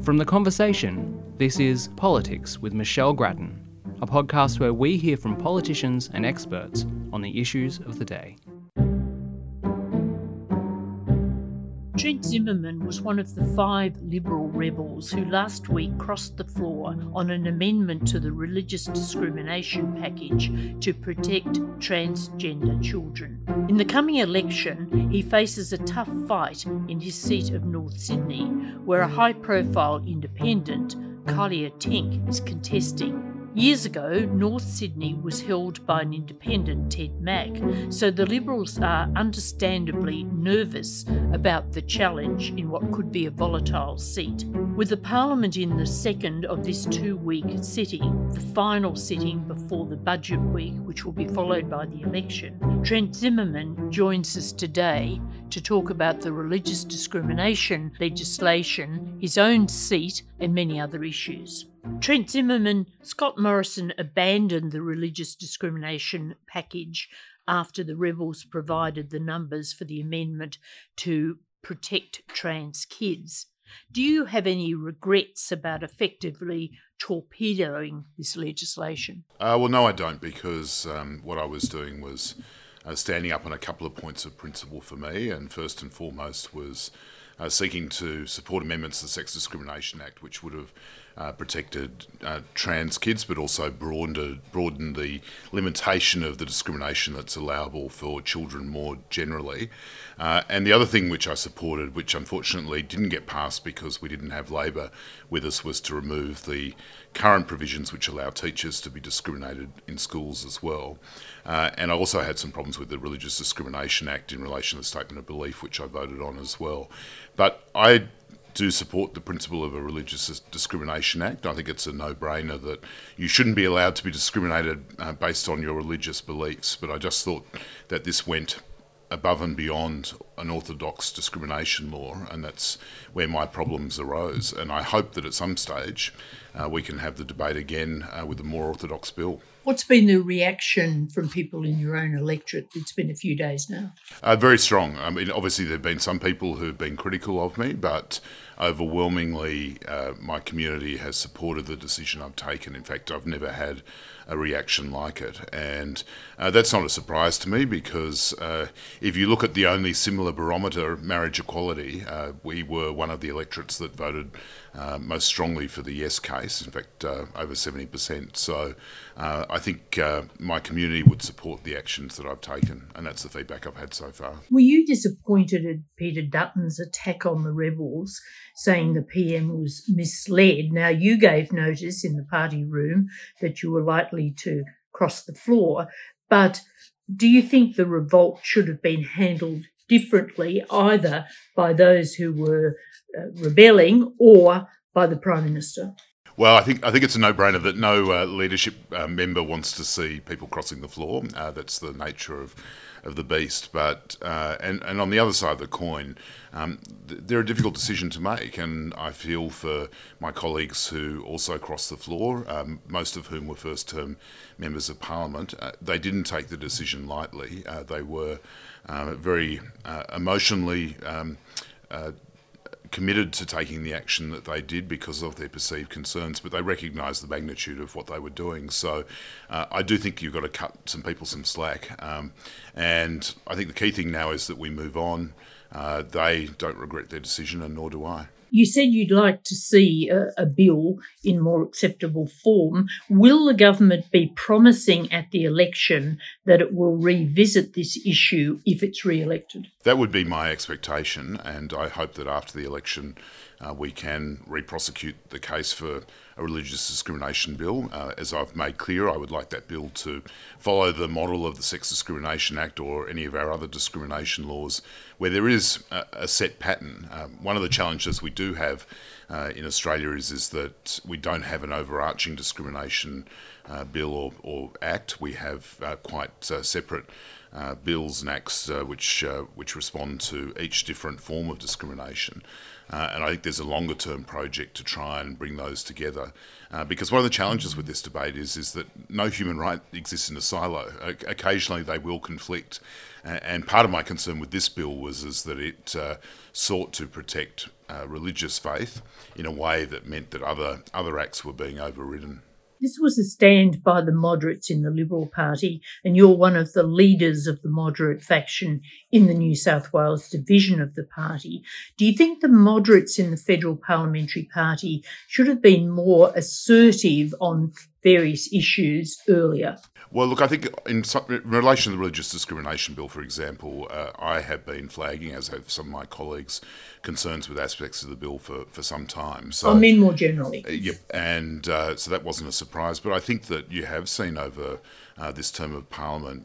From The Conversation, this is Politics with Michelle Grattan, a podcast where we hear from politicians and experts on the issues of the day. Trent Zimmerman was one of the 5 Liberal rebels who last week crossed the floor on an amendment to the religious discrimination package to protect transgender children. In the coming election, he faces a tough fight in his seat of North Sydney, where a high-profile independent, Kylie Tenk, is contesting. Years ago, North Sydney was held by an independent, Ted Mack, so the Liberals are understandably nervous about the challenge in what could be a volatile seat. With the Parliament in the second of this 2-week sitting, the final sitting before the budget week, which will be followed by the election, Trent Zimmerman joins us today to talk about the religious discrimination legislation, his own seat, and many other issues. Trent Zimmerman, Scott Morrison abandoned the religious discrimination package after the rebels provided the numbers for the amendment to protect trans kids. Do you have any regrets about effectively torpedoing this legislation? Well, no, I don't, because what I was doing was standing up on a couple of points of principle for me, and first and foremost was seeking to support amendments to the Sex Discrimination Act, which would have protected trans kids, but also broadened the limitation of the discrimination that's allowable for children more generally. And the other thing which I supported, which unfortunately didn't get passed because we didn't have Labor with us, was to remove the current provisions which allow teachers to be discriminated in schools as well. And I also had some problems with the Religious Discrimination Act in relation to the Statement of Belief, which I voted on as well. But I do support the principle of a Religious Discrimination Act. I think it's a no-brainer that you shouldn't be allowed to be discriminated based on your religious beliefs, but I just thought that this went above and beyond an orthodox discrimination law, and that's where my problems arose. And I hope that at some stage we can have the debate again with a more orthodox bill. What's been the reaction from people in your own electorate? It's been a few days now. Very strong. I mean, obviously there have been some people who've been critical of me, but overwhelmingly my community has supported the decision I've taken. In fact, I've never had a reaction like it. And that's not a surprise to me, because if you look at the only similar barometer, marriage equality, we were one of the electorates that voted most strongly for the yes case, in fact over 70%. So I think my community would support the actions that I've taken, and that's the feedback I've had so far. Were you disappointed at Peter Dutton's attack on the rebels, saying the PM was misled? Now, you gave notice in the party room that you were likely to cross the floor, but do you think the revolt should have been handled differently, either by those who were rebelling or by the Prime Minister? Well, I think it's a no-brainer that no leadership member wants to see people crossing the floor. That's the nature of the beast. But and on the other side of the coin, they're a difficult decision to make, and I feel for my colleagues who also crossed the floor, most of whom were first-term members of Parliament. They didn't take the decision lightly. They were very emotionally committed to taking the action that they did because of their perceived concerns, but they recognised the magnitude of what they were doing. So I do think you've got to cut some people some slack. And I think the key thing now is that we move on. They don't regret their decision, and nor do I. You said you'd like to see a bill in more acceptable form. Will the government be promising at the election that it will revisit this issue if it's re-elected? That would be my expectation, and I hope that after the election we can re-prosecute the case for a religious discrimination bill. As I've made clear, I would like that bill to follow the model of the Sex Discrimination Act or any of our other discrimination laws, where there is a set pattern. One of the challenges we do have in Australia is that we don't have an overarching discrimination bill or act. We have quite separate bills and acts which respond to each different form of discrimination. And I think there's a longer term project to try and bring those together. Because one of the challenges with this debate is that no human right exists in a silo. Occasionally they will conflict. And part of my concern with this bill is that it sought to protect religious faith in a way that meant that other acts were being overridden. This was a stand by the moderates in the Liberal Party, and you're one of the leaders of the moderate faction in the New South Wales division of the party. Do you think the moderates in the Federal Parliamentary Party should have been more assertive on various issues earlier? Well, look, I think in relation to the Religious Discrimination Bill, for example, I have been flagging, as have some of my colleagues, concerns with aspects of the bill for some time. So, I mean more generally. Yep, and so that wasn't a surprise. But I think that you have seen over this term of Parliament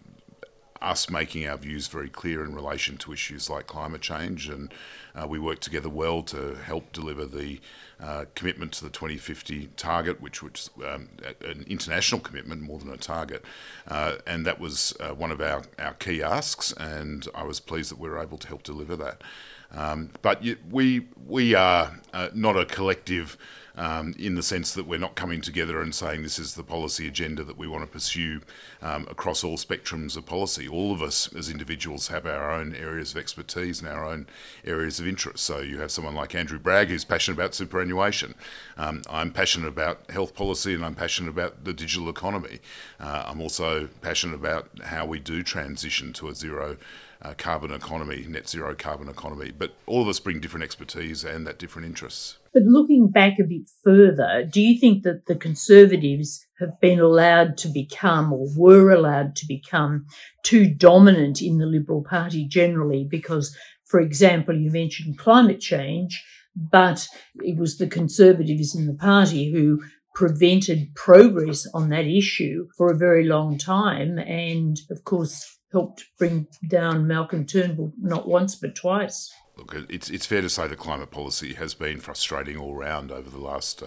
us making our views very clear in relation to issues like climate change, and we work together well to help deliver the commitment to the 2050 target, which was an international commitment more than a target, and that was one of our key asks, and I was pleased that we were able to help deliver that. But we are not a collective in the sense that we're not coming together and saying this is the policy agenda that we want to pursue across all spectrums of policy. All of us as individuals have our own areas of expertise and our own areas of interest. So you have someone like Andrew Bragg who's passionate about superannuation. I'm passionate about health policy, and I'm passionate about the digital economy. I'm also passionate about how we do transition to a zero carbon economy, net zero carbon economy. But all of us bring different expertise and that different interests. But looking back a bit further, do you think that the Conservatives have been allowed to become, or were allowed to become, too dominant in the Liberal Party generally? Because, for example, you mentioned climate change, but it was the Conservatives in the party who prevented progress on that issue for a very long time, and, of course, helped bring down Malcolm Turnbull not once but twice. Look, it's fair to say that climate policy has been frustrating all round over the last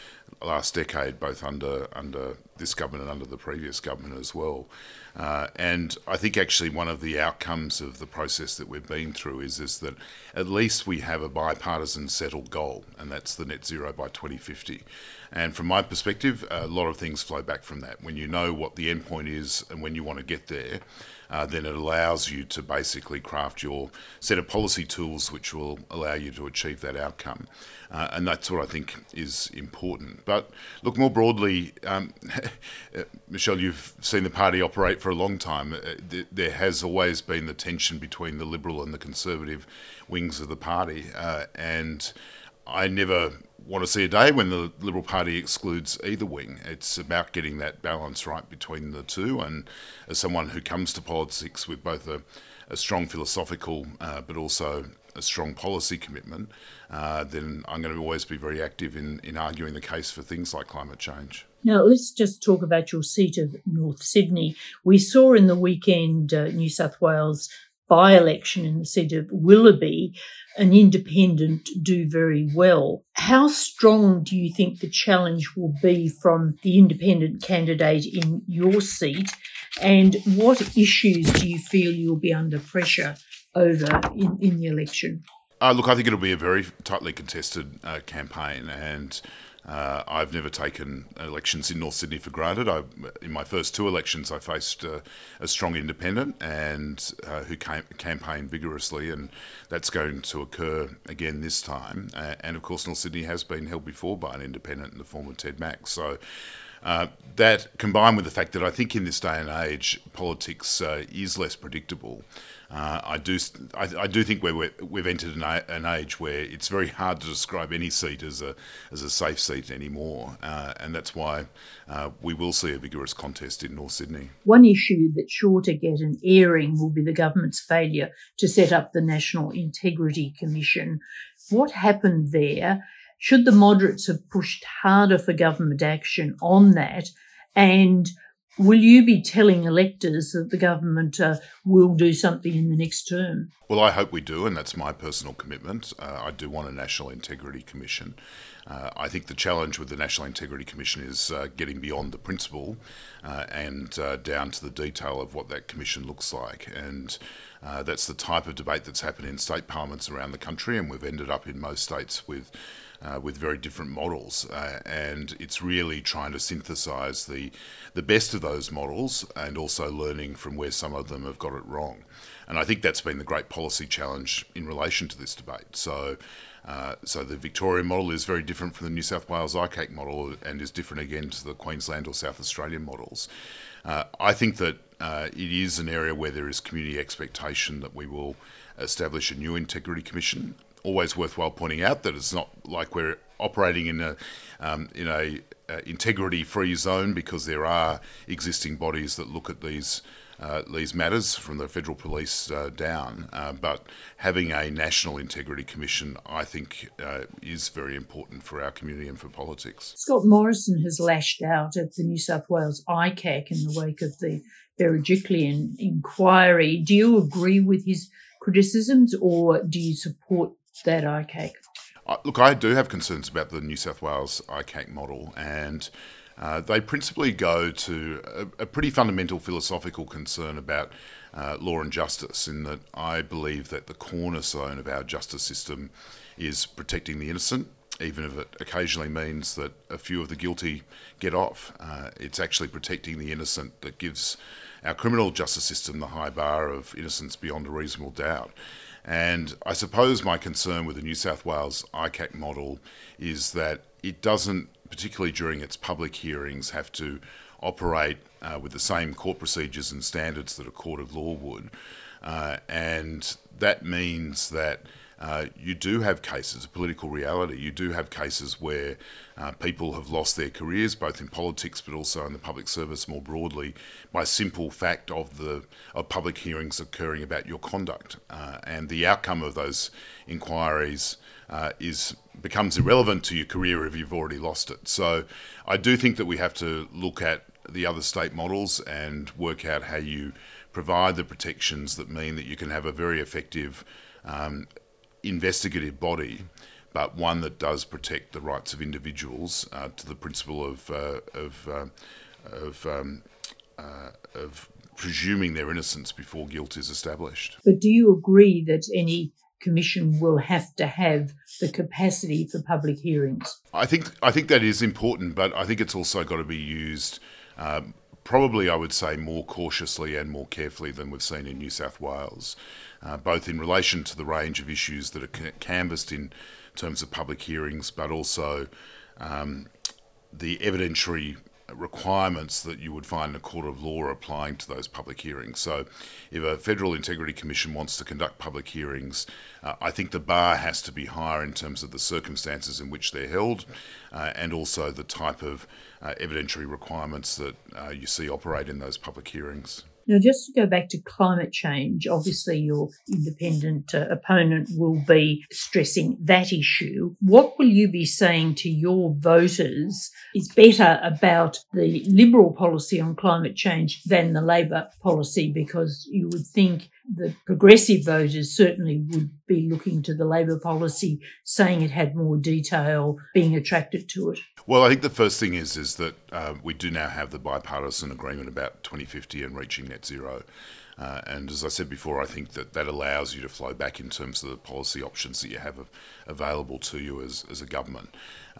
decade, both under this government and under the previous government as well. And I think actually one of the outcomes of the process that we've been through is that at least we have a bipartisan settled goal, and that's the net zero by 2050. And from my perspective, a lot of things flow back from that. When you know what the end point is and when you want to get there, then it allows you to basically craft your set of policy tools which will allow you to achieve that outcome. And that's what I think is important. But look, more broadly, Michelle, you've seen the party operate for a long time. There has always been the tension between the Liberal and the Conservative wings of the party. And I never want to see a day when the Liberal Party excludes either wing. It's about getting that balance right between the two. And as someone who comes to politics with both a strong philosophical but also a strong policy commitment, then I'm going to always be very active in arguing the case for things like climate change. Now, let's just talk about your seat of North Sydney. We saw in the weekend New South Wales by-election in the seat of Willoughby, an independent do very well. How strong do you think the challenge will be from the independent candidate in your seat, and what issues do you feel you'll be under pressure over in the election? Look, I think it'll be a very tightly contested campaign, and I've never taken elections in North Sydney for granted. In my first two elections, I faced a strong independent and who campaigned vigorously, and that's going to occur again this time. And of course, North Sydney has been held before by an independent in the form of Ted Mack. So that, combined with the fact that I think in this day and age, politics is less predictable, I do think we've entered an age where it's very hard to describe any seat as a safe seat anymore, and that's why we will see a vigorous contest in North Sydney. One issue that's sure to get an airing will be the government's failure to set up the National Integrity Commission. What happened there? Should the moderates have pushed harder for government action on that? And will you be telling electors that the government will do something in the next term? Well, I hope we do, and that's my personal commitment. I do want a National Integrity Commission. I think the challenge with the National Integrity Commission is getting beyond the principle and down to the detail of what that commission looks like. And that's the type of debate that's happened in state parliaments around the country, and we've ended up in most states with with very different models, and it's really trying to synthesise the best of those models and also learning from where some of them have got it wrong. And I think that's been the great policy challenge in relation to this debate. So the Victorian model is very different from the New South Wales ICAC model and is different again to the Queensland or South Australian models. I think that it is an area where there is community expectation that we will establish a new integrity commission. Always worthwhile pointing out that it's not like we're operating in a integrity-free zone, because there are existing bodies that look at these matters from the Federal Police down. But having a National Integrity Commission, I think, is very important for our community and for politics. Scott Morrison has lashed out at the New South Wales ICAC in the wake of the Berejiklian inquiry. Do you agree with his criticisms, or do you support that ICAC? Look, I do have concerns about the New South Wales ICAC model, and they principally go to a pretty fundamental philosophical concern about law and justice, in that I believe that the cornerstone of our justice system is protecting the innocent, even if it occasionally means that a few of the guilty get off. It's actually protecting the innocent that gives our criminal justice system the high bar of innocence beyond a reasonable doubt. And I suppose my concern with the New South Wales ICAC model is that it doesn't, particularly during its public hearings, have to operate with the same court procedures and standards that a court of law would. And that means that you do have cases, a political reality, you do have cases where people have lost their careers, both in politics but also in the public service more broadly, by simple fact of public hearings occurring about your conduct. And the outcome of those inquiries becomes irrelevant to your career if you've already lost it. So I do think that we have to look at the other state models and work out how you provide the protections that mean that you can have a very effective investigative body, but one that does protect the rights of individuals to the principle of presuming their innocence before guilt is established. But do you agree that any commission will have to have the capacity for public hearings? I think that is important, but I think it's also got to be used probably, I would say, more cautiously and more carefully than we've seen in New South Wales, both in relation to the range of issues that are canvassed in terms of public hearings, but also the evidentiary requirements that you would find in a court of law applying to those public hearings. So if a Federal Integrity Commission wants to conduct public hearings, I think the bar has to be higher in terms of the circumstances in which they're held, and also the type of evidentiary requirements that you see operate in those public hearings. Now, just to go back to climate change, obviously your independent opponent will be stressing that issue. What will you be saying to your voters is better about the Liberal policy on climate change than the Labor policy? Because you would think the progressive voters certainly would be looking to the Labor policy, saying it had more detail, being attracted to it. Well, I think the first thing is that we do now have the bipartisan agreement about 2050 and reaching net zero. And as I said before, I think that allows you to flow back in terms of the policy options that you have available to you as a government.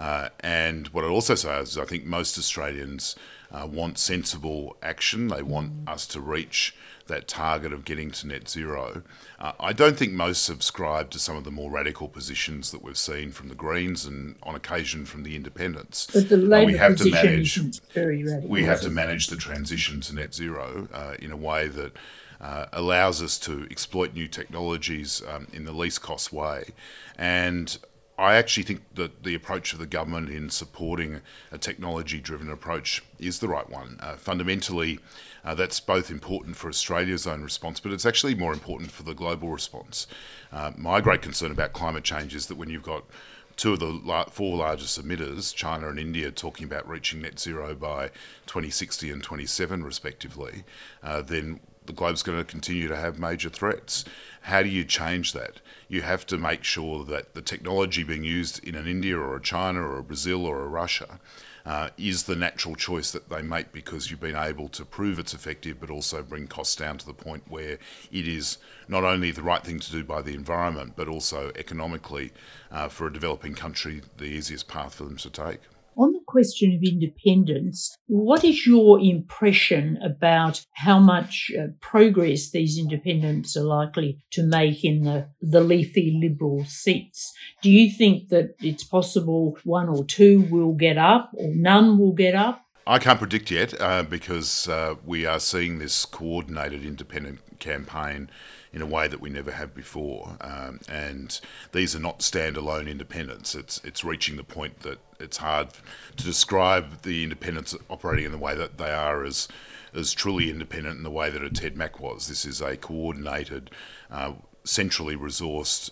And what I'd also say is I think most Australians want sensible action. They want us to reach that target of getting to net zero. I don't think most subscribe to some of the more radical positions that we've seen from the Greens and on occasion from the Independents. But the Labor position isn't very radical. We have to manage the transition to net zero in a way that allows us to exploit new technologies in the least cost way. And I actually think that the approach of the government in supporting a technology-driven approach is the right one. Fundamentally, that's both important for Australia's own response, but it's actually more important for the global response. My great concern about climate change is that when you've got two of the four largest emitters, China and India, talking about reaching net zero by 2060 and 27 respectively, then the globe's going to continue to have major threats. How do you change that? You have to make sure that the technology being used in an India or a China or a Brazil or a Russia is the natural choice that they make because you've been able to prove it's effective but also bring costs down to the point where it is not only the right thing to do by the environment but also economically for a developing country the easiest path for them to take. On the question of independence, what is your impression about how much progress these independents are likely to make in the leafy Liberal seats? Do you think that it's possible one or two will get up or none will get up? I can't predict yet because we are seeing this coordinated independent campaign in a way that we never have before. And these are not standalone independents. It's reaching the point that it's hard to describe the independents operating in the way that they are as truly independent in the way that a Ted Mack was. This is a coordinated, centrally resourced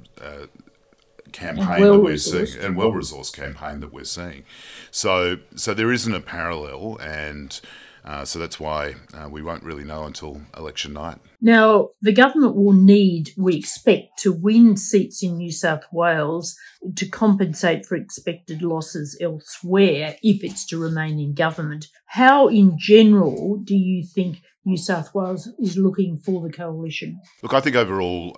campaign that we're seeing, and well-resourced campaign that we're seeing. So there isn't a parallel, and so that's why we won't really know until election night. Now, the government will need, we expect, to win seats in New South Wales to compensate for expected losses elsewhere if it's to remain in government. How, in general, do you think New South Wales is looking for the coalition? Look, I think overall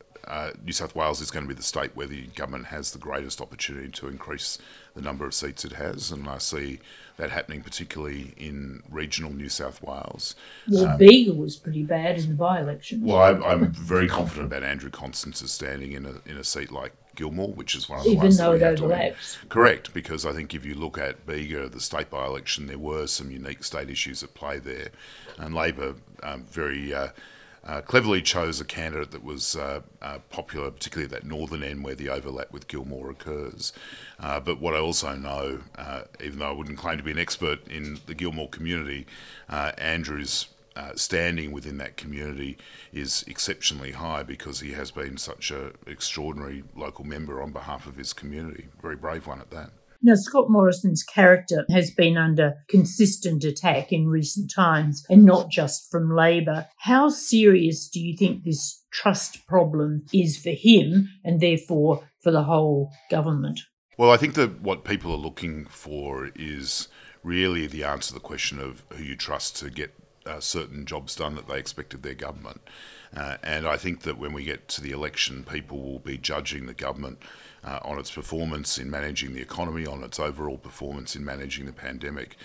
New South Wales is going to be the state where the government has the greatest opportunity to increase the number of seats it has, and I see that happening particularly in regional New South Wales. Well, Bega was pretty bad in the by-election. Well, I'm very confident about Andrew Constance's standing in a seat like Gilmore, which is one of the ones that we have to win. Correct, because I think if you look at Bega, the state by-election, there were some unique state issues at play there, and Labor very cleverly chose a candidate that was popular, particularly at that northern end where the overlap with Gilmore occurs. But what I also know, even though I wouldn't claim to be an expert in the Gilmore community, Andrew's standing within that community is exceptionally high because he has been such an extraordinary local member on behalf of his community. Very brave one at that. Now, Scott Morrison's character has been under consistent attack in recent times, and not just from Labor. How serious do you think this trust problem is for him and therefore for the whole government? Well, I think that what people are looking for is really the answer to the question of who you trust to get certain jobs done that they expect of their government. And I think that when we get to the election, people will be judging the government on its performance in managing the economy, on its overall performance in managing the pandemic.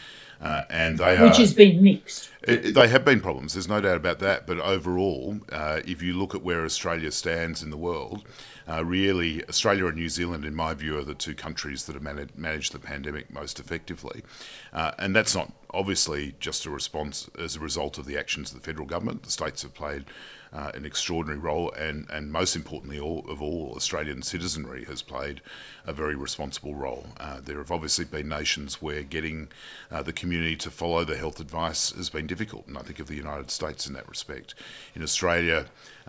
And which has been mixed. They have been problems, there's no doubt about that. But overall, if you look at where Australia stands in the world, really Australia and New Zealand, in my view, are the two countries that have managed the pandemic most effectively. And that's not obviously just a response as a result of the actions of the federal government. The states have played an extraordinary role, and most importantly of all, Australian citizenry has played a very responsible role. There have obviously been nations where getting the community to follow the health advice has been difficult, and I think of the United States in that respect. In Australia,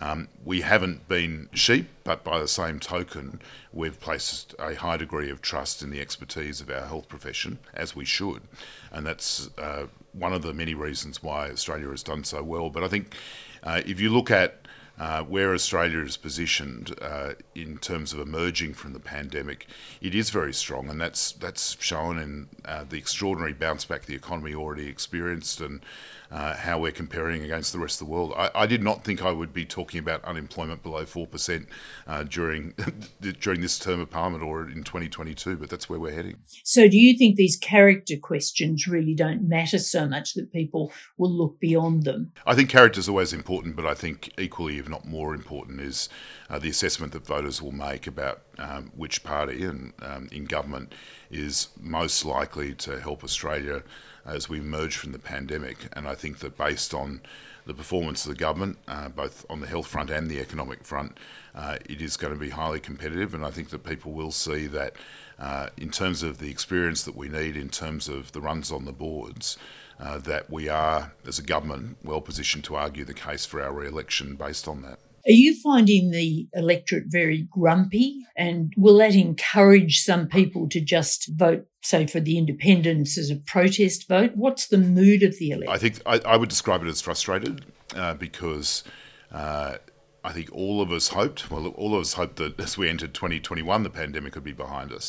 we haven't been sheep, but by the same token, we've placed a high degree of trust in the expertise of our health profession, as we should, and that's one of the many reasons why Australia has done so well. But I think if you look at where Australia is positioned in terms of emerging from the pandemic, it is very strong, and that's shown in the extraordinary bounce back the economy already experienced and how we're comparing against the rest of the world. I did not think I would be talking about unemployment below 4% during this term of Parliament or in 2022, but that's where we're heading. So do you think these character questions really don't matter so much that people will look beyond them? I think character is always important, but I think equally, if not more important, is the assessment that voters will make about which party and in government is most likely to help Australia as we emerge from the pandemic. And I think that based on the performance of the government, both on the health front and the economic front, it is going to be highly competitive. And I think that people will see that in terms of the experience that we need, in terms of the runs on the boards, that we are, as a government, well positioned to argue the case for our re-election based on that. Are you finding the electorate very grumpy, and will that encourage some people to just vote, say, for the independents as a protest vote? What's the mood of the electorate? I think I would describe it as frustrated because I think all of us hoped that as we entered 2021, the pandemic would be behind us.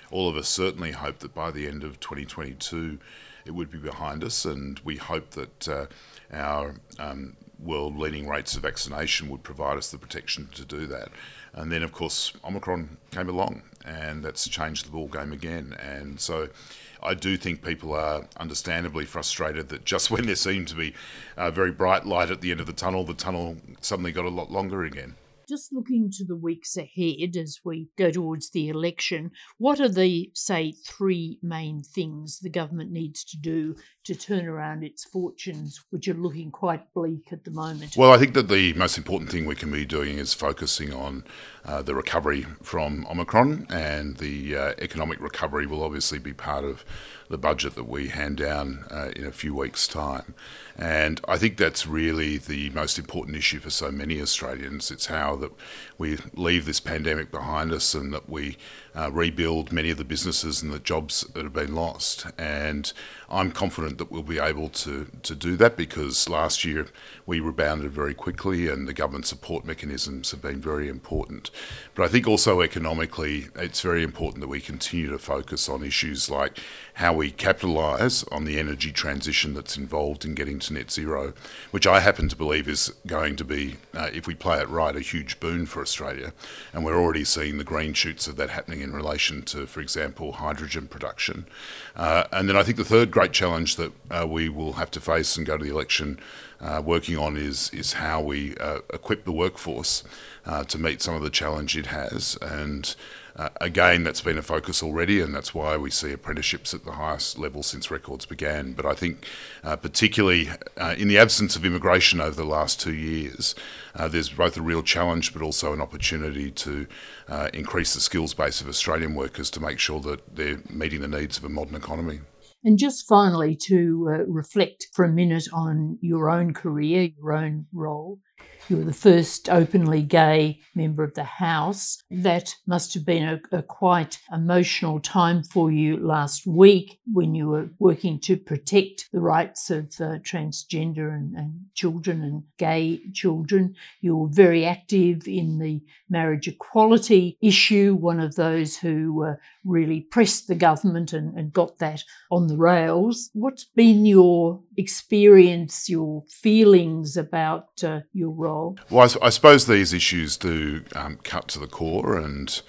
all of us certainly hope that by the end of 2022 it would be behind us, and we hope that our world-leading rates of vaccination would provide us the protection to do that. And then, of course, Omicron came along, and that's changed the ball game again. And so I do think people are understandably frustrated that just when there seemed to be a very bright light at the end of the tunnel suddenly got a lot longer again. Just looking to the weeks ahead as we go towards the election, what are the, say, three main things the government needs to do to turn around its fortunes, which are looking quite bleak at the moment? Well, I think that the most important thing we can be doing is focusing on the recovery from Omicron, and the economic recovery will obviously be part of the budget that we hand down in a few weeks' time. And I think that's really the most important issue for so many Australians. It's how that we leave this pandemic behind us, and that we rebuild many of the businesses and the jobs that have been lost. And I'm confident that we'll be able to do that, because last year we rebounded very quickly, and the government support mechanisms have been very important. But I think also economically, it's very important that we continue to focus on issues like how we capitalise on the energy transition that's involved in getting to net zero, which I happen to believe is going to be, if we play it right, a huge boon for Australia. And we're already seeing the green shoots of that happening in relation to, for example, hydrogen production. And then I think the third great challenge that we will have to face and go to the election working on is how we equip the workforce to meet some of the challenge it has. And again, that's been a focus already, and that's why we see apprenticeships at the highest level since records began. But I think particularly in the absence of immigration over the last 2 years, there's both a real challenge but also an opportunity to increase the skills base of Australian workers to make sure that they're meeting the needs of a modern economy. And just finally, to reflect for a minute on your own career, your own role. You were the first openly gay member of the House. That must have been a quite emotional time for you last week when you were working to protect the rights of transgender and children and gay children. You were very active in the marriage equality issue, one of those who really pressed the government and got that on the rails. What's been your experience, your feelings about your role? Well, I suppose these issues do cut to the core, and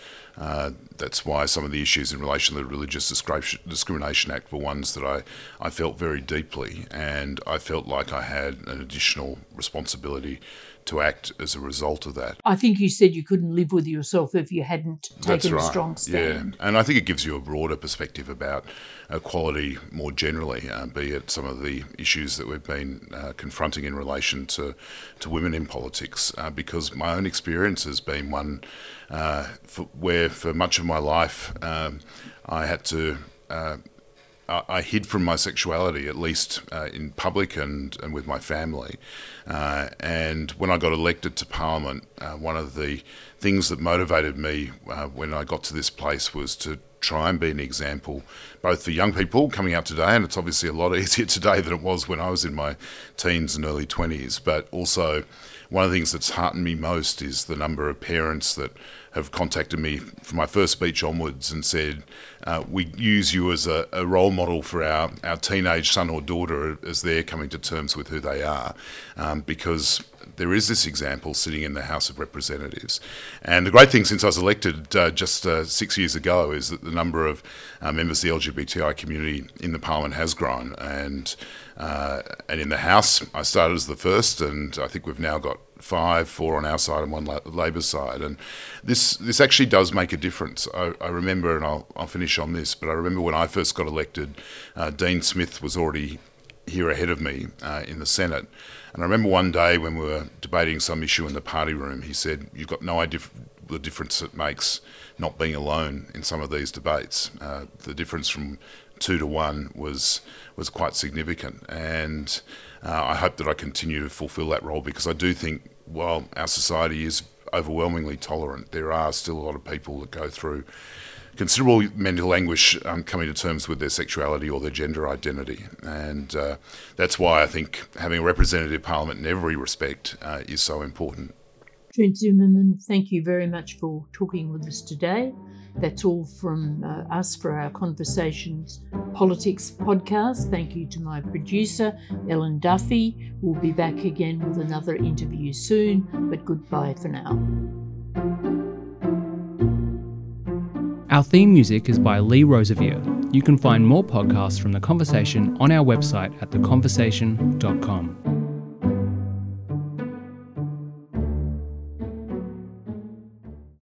that's why some of the issues in relation to the Religious Discrimination Act were ones that I felt very deeply, and I felt like I had an additional responsibility to act as a result of that. I think you said you couldn't live with yourself if you hadn't taken a strong stand. Yeah, and I think it gives you a broader perspective about equality more generally, be it some of the issues that we've been confronting in relation to women in politics, because my own experience has been one where for much of my life I had to... I hid from my sexuality, at least in public and with my family. And when I got elected to Parliament, one of the things that motivated me when I got to this place was to try and be an example, both for young people coming out today, and it's obviously a lot easier today than it was when I was in my teens and early 20s, but also one of the things that's heartened me most is the number of parents that have contacted me from my first speech onwards and said, we use you as a role model for our teenage son or daughter as they're coming to terms with who they are, because there is this example sitting in the House of Representatives. And the great thing since I was elected just 6 years ago is that the number of members of the LGBTI community in the Parliament has grown. And in the House, I started as the first, and I think we've now got 4 on our side and 1 Labor side. And this actually does make a difference. I remember, and I'll finish on this, but I remember when I first got elected, Dean Smith was already here ahead of me in the Senate. And I remember one day when we were debating some issue in the party room, he said, "You've got no idea the difference it makes not being alone in some of these debates." The difference from 2 to 1 was quite significant. And I hope that I continue to fulfil that role, because I do think while our society is overwhelmingly tolerant, there are still a lot of people that go through considerable mental anguish coming to terms with their sexuality or their gender identity. And that's why I think having a representative parliament in every respect is so important. Trent Zimmerman, thank you very much for talking with us today. That's all from us for our Conversations Politics podcast. Thank you to my producer, Ellen Duffy. We'll be back again with another interview soon, but goodbye for now. Our theme music is by Lee Rosevier. You can find more podcasts from The Conversation on our website at theconversation.com.